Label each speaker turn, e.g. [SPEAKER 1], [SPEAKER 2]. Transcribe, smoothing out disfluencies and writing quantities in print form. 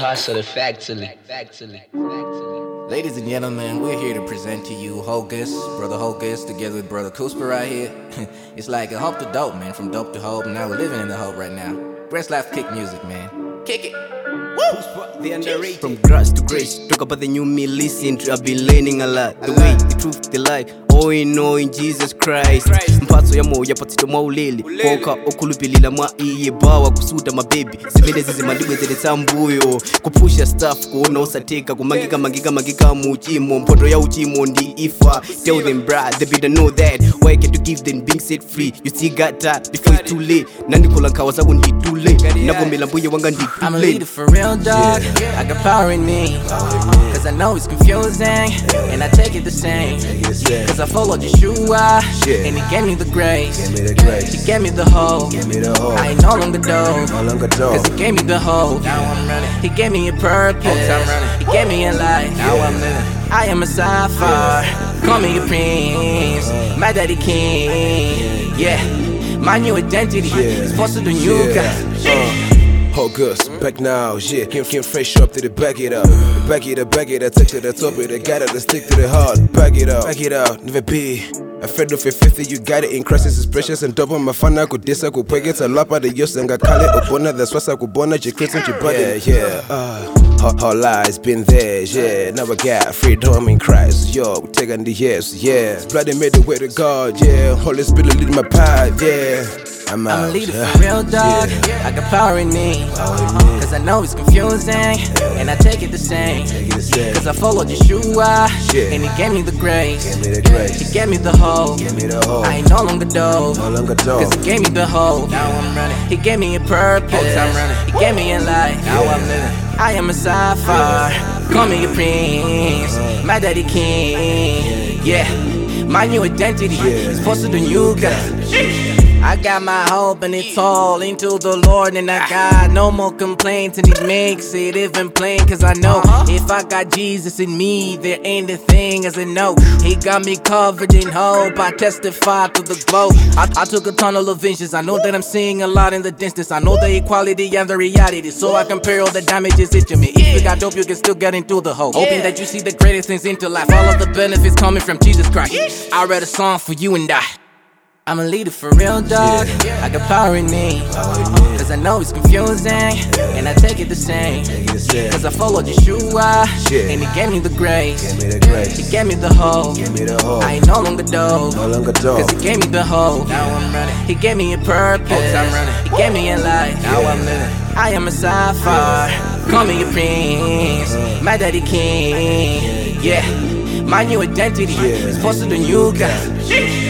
[SPEAKER 1] hustler, factually.
[SPEAKER 2] Ladies and gentlemen, we're here to present to you Hocus, Brother Hocus, together with Brother Kusper right here. It's like a hope to dope, man, from dope to hope. Now we're living in the hope right now. Grace Life Kick music, man. Kick it.
[SPEAKER 3] The underrated. From grass to grace, talk about the new me, listen to, I've been learning a lot. The way, the truth, the life, all in Jesus Christ. Mpatso ya moya patito maulele Koka okulupilila mwa iye bawa kusuda mababy Zivele zizi maliwe zile tambuyo Kupusha staff kuona usateka Kumangika muchimo Mpondo ya uchimo ndi ifa Tell them bruh, they better know that Why can't you give them being set free? You still got that before it's too late Nandi kola nkawa zawo ndi too late Navomela mbuye wanga ndi too late
[SPEAKER 2] I'm a leader for real, dog. I got power in me. Cause I know it's confusing and I take it the same. Cause I followed Yeshua and he gave me the grace. He gave me the hope. I ain't no longer dope. Cause he gave me the hope. Now I'm running. He gave me a purpose. He gave me a life. Now I'm living. I am a sapphire. Call me a prince. My daddy king. Yeah. My new identity is posted on you guys.
[SPEAKER 4] Hocus, back now, yeah. Came fresh up to the back it up. Back it up, take to the top of it. Got it, let's stick to the heart. Back it out, never be. Afraid of your 50, you got it in crisis is precious and double my fan. I could this, I could peg it a lot, but the use and got call it upon that's what I could bonnet your kids and your body. Whole lies been there, yeah. Now I got freedom in Christ, yo. We taking the yes, yeah. Bloody made the way to God, yeah. Holy Spirit leading my path, yeah. I'm
[SPEAKER 2] a leader for real, dog. I got power in me. Cause I know it's confusing and I take it the same. Cause I followed Yeshua and he gave me the grace. He gave me the hope. I ain't no longer dope. Cause he gave me the hope. Now I'm running. He gave me a purpose. He gave me a life. Now I'm living. I am a sapphire. Call me a prince. My daddy king. Yeah. My new identity is posted on you guys. I got my hope and it's all into the Lord. And I got no more complaints and it makes it even plain. Cause I know if I got Jesus in me, there ain't a thing as I know. He got me covered in hope, I testify to the glow. I took a tunnel of visions, I know that I'm seeing a lot in the distance. I know the equality and the reality, so I compare all the damages into me. If you got dope, you can still get into the hope. Hoping that you see the greatest things into life. All of the benefits coming from Jesus Christ. I read a song for you and I. I'm a leader for real, dog. I got power in me. Cause I know it's confusing and I take it the same. Cause I followed Yeshua and he gave me the grace. He gave me the hope. I ain't no longer dope. Cause he gave me the hope. Now I'm running. He gave me a purpose. He gave me a life. Now I'm living. I am a sapphire. Call me a prince. My daddy king. Yeah. My new identity is posted on you guys.